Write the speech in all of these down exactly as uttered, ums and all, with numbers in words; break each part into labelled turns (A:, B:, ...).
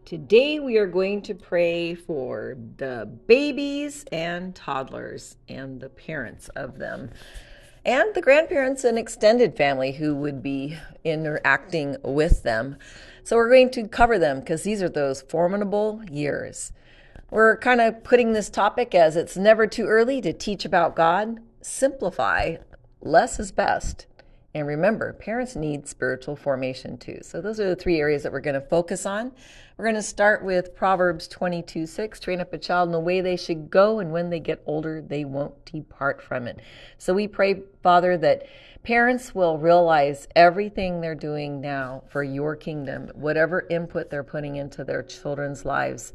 A: Today we are going to pray for the babies and toddlers and the parents of them and the grandparents and extended family who would be interacting with them. So we're going to cover them because these are those formidable years. We're kind of putting this topic as it's never too early to teach about God. Simplify, less is best. And remember, parents need spiritual formation too. So those are the three areas that we're going to focus on. We're going to start with Proverbs twenty-two six. Train up a child in the way they should go, and when they get older, they won't depart from it. So we pray, Father, that parents will realize everything they're doing now for your kingdom, whatever input they're putting into their children's lives,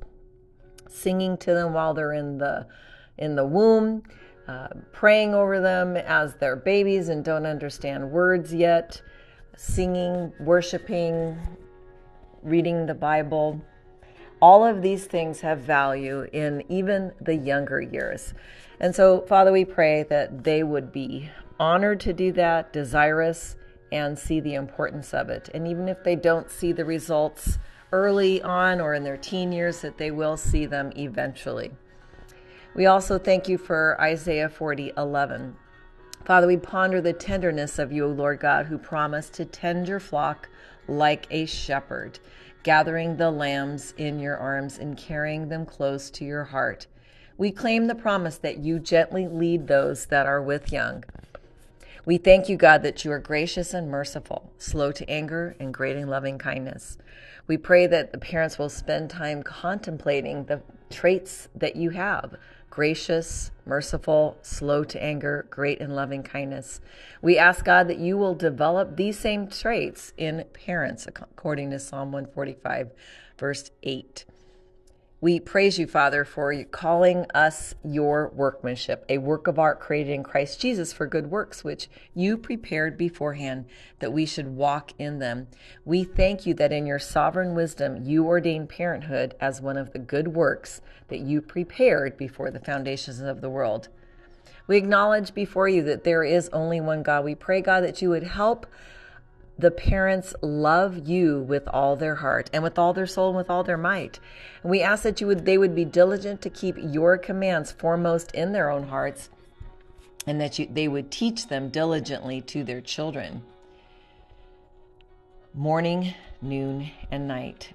A: singing to them while they're in the in the womb, Uh, praying over them as they're babies and don't understand words yet, singing, worshiping, reading the Bible. All of these things have value in even the younger years. And so, Father, we pray that they would be honored to do that, desirous, and see the importance of it. And even if they don't see the results early on or in their teen years, that they will see them eventually. We also thank you for Isaiah forty eleven. Father, we ponder the tenderness of you, O Lord God, who promised to tend your flock like a shepherd, gathering the lambs in your arms and carrying them close to your heart. We claim the promise that you gently lead those that are with young. We thank you, God, that you are gracious and merciful, slow to anger, and great in loving kindness. We pray that the parents will spend time contemplating the traits that you have: gracious, merciful, slow to anger, great in loving kindness. We ask, God, that you will develop these same traits in parents, according to Psalm one forty-five, verse eight. We praise you, Father, for calling us your workmanship, a work of art created in Christ Jesus for good works, which you prepared beforehand that we should walk in them. We thank you that in your sovereign wisdom, you ordained parenthood as one of the good works that you prepared before the foundations of the world. We acknowledge before you that there is only one God. We pray, God, that you would help the parents love you with all their heart and with all their soul and with all their might. And we ask that you would, they would be diligent to keep your commands foremost in their own hearts, and that you, they would teach them diligently to their children, morning, noon, and night.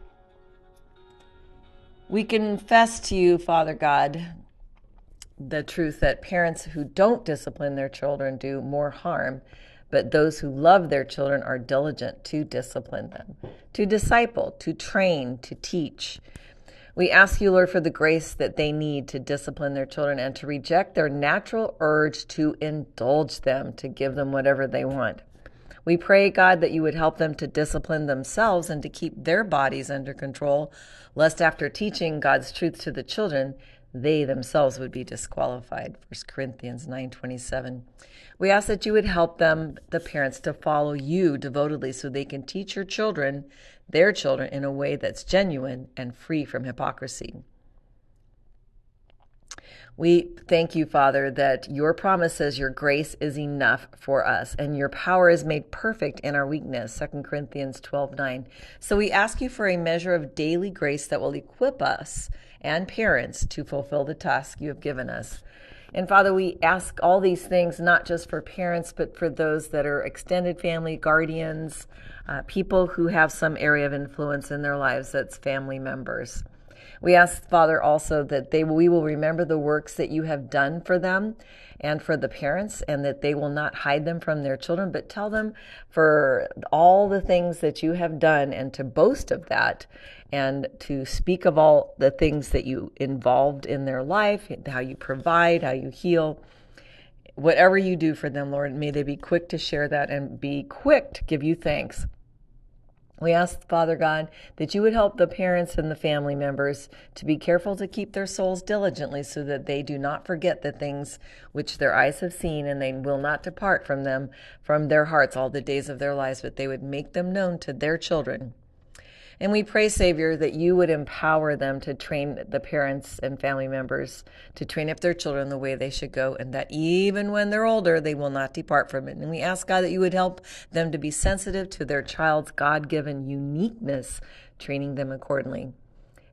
A: We confess to you, Father God, the truth that parents who don't discipline their children do more harm, but those who love their children are diligent to discipline them, to disciple, to train, to teach. We ask you, Lord, for the grace that they need to discipline their children and to reject their natural urge to indulge them, to give them whatever they want. We pray, God, that you would help them to discipline themselves and to keep their bodies under control, lest after teaching God's truth to the children, they themselves would be disqualified. First Corinthians nine twenty-seven. We ask that you would help them, the parents, to follow you devotedly so they can teach your children, their children, in a way that's genuine and free from hypocrisy. We thank you, Father, that your promise says your grace is enough for us and your power is made perfect in our weakness, Second Corinthians twelve nine. So we ask you for a measure of daily grace that will equip us and parents to fulfill the task you have given us. And Father, we ask all these things not just for parents, but for those that are extended family, guardians, uh, people who have some area of influence in their lives that's family members. We ask, Father, also that they we will remember the works that you have done for them and for the parents, and that they will not hide them from their children, but tell them for all the things that you have done and to boast of that and to speak of all the things that you involved in their life, how you provide, how you heal. Whatever you do for them, Lord, may they be quick to share that and be quick to give you thanks. We ask, Father God, that you would help the parents and the family members to be careful to keep their souls diligently so that they do not forget the things which their eyes have seen, and they will not depart from them, from their hearts all the days of their lives, but they would make them known to their children. And we pray, Savior, that you would empower them to train the parents and family members to train up their children the way they should go, and that even when they're older, they will not depart from it. And we ask, God, that you would help them to be sensitive to their child's God-given uniqueness, training them accordingly.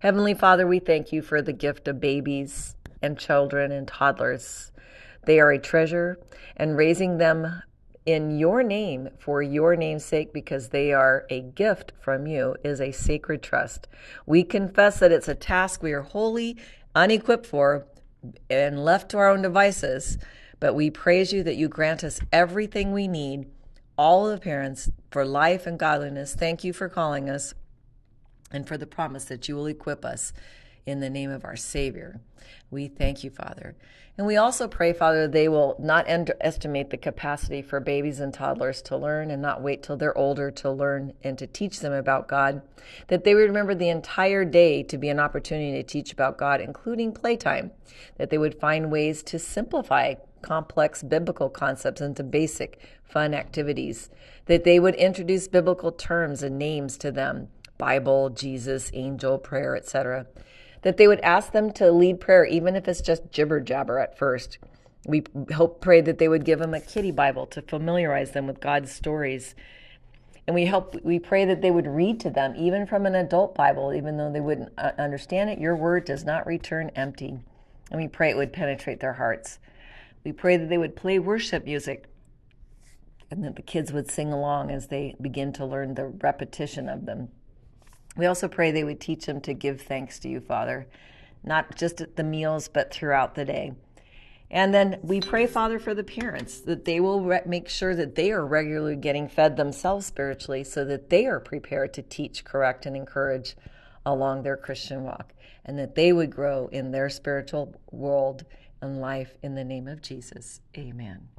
A: Heavenly Father, we thank you for the gift of babies and children and toddlers. They are a treasure, and raising them in your name for your name's sake, because they are a gift from you, is a sacred trust. We confess that it's a task we are wholly unequipped for and left to our own devices, but we praise you that you grant us everything we need, all the parents, for life and godliness. Thank you for calling us and for the promise that you will equip us in the name of our Savior. We thank you, Father. And we also pray, Father, they will not underestimate the capacity for babies and toddlers to learn and not wait till they're older to learn and to teach them about God, that they would remember the entire day to be an opportunity to teach about God, including playtime, that they would find ways to simplify complex biblical concepts into basic, fun activities, that they would introduce biblical terms and names to them, Bible, Jesus, angel, prayer, et cetera, that they would ask them to lead prayer, even if it's just jibber jabber at first. We hope, pray that they would give them a kiddie Bible to familiarize them with God's stories. And we hope, we pray that they would read to them, even from an adult Bible, even though they wouldn't understand it. Your word does not return empty. And we pray it would penetrate their hearts. We pray that they would play worship music and that the kids would sing along as they begin to learn the repetition of them. We also pray they would teach them to give thanks to you, Father, not just at the meals, but throughout the day. And then we pray, Father, for the parents, that they will re- make sure that they are regularly getting fed themselves spiritually so that they are prepared to teach, correct, and encourage along their Christian walk, and that they would grow in their spiritual world and life in the name of Jesus. Amen.